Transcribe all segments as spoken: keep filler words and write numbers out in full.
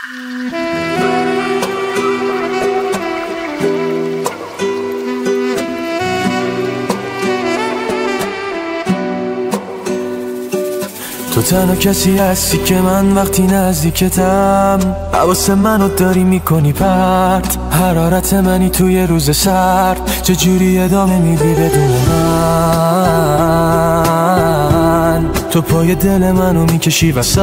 تو تنها کسی هستی که من وقتی نزدیکتم حواس منو داری میکنی پرت. حرارت منی توی روز سرد، چجوری ادامه میدی بدون من؟ تو پای دل منو میکشی وسط.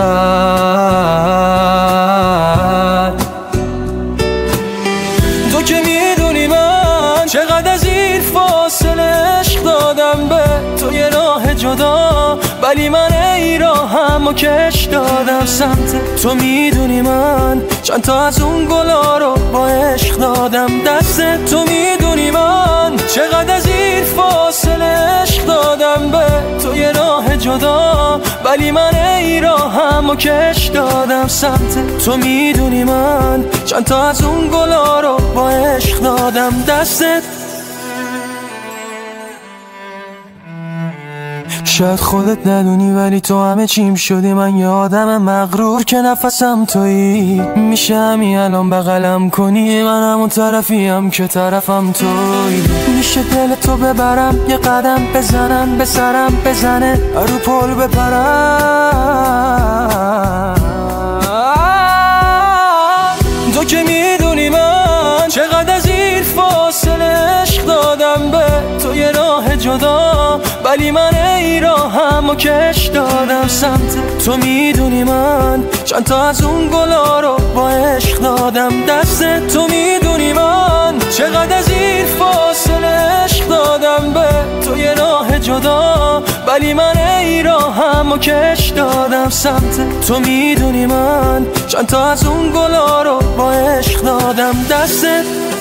تو که میدونی من چقدر از این فاصله عشق دادم به تو یه راه جدا، ولی من ای راهم و کش دادم سمت تو. میدونی من چند تا از اون گلا رو با عشق دادم دست تو. میدونی من چقدر از این فاصله عشق دادم به تو یه راه جدا، ولی من ای راهم و کش دادم سمت تو. میدونی من چند تا از اون گلا رو با عشق دادم دستت. شاید خودت ندونی ولی تو همه چیم شدی. من یه آدم مغرور که نفسم تویی. میشه همین الان بغلم کنی، من همون طرفیم که طرفم تویی. میشه دل تو ببرم یه قدم بزنم، به سرم بزنه رو پل بپرم. تو که میدونی من چقدر از این فاصله عشق دادم به تو یه راه جدا، ولی من ای راهم و کش دادم سمت تو. میدونی من چند تا از اون گلا رو با عشق دادم دست تو. میدونی من چقدر از این فاصله عشق دادم به تو یه راه جدا، ولی من ای راهم و کش دادم سمت تو. میدونی من چند تا از اون گلا رو با عشق دادم دست.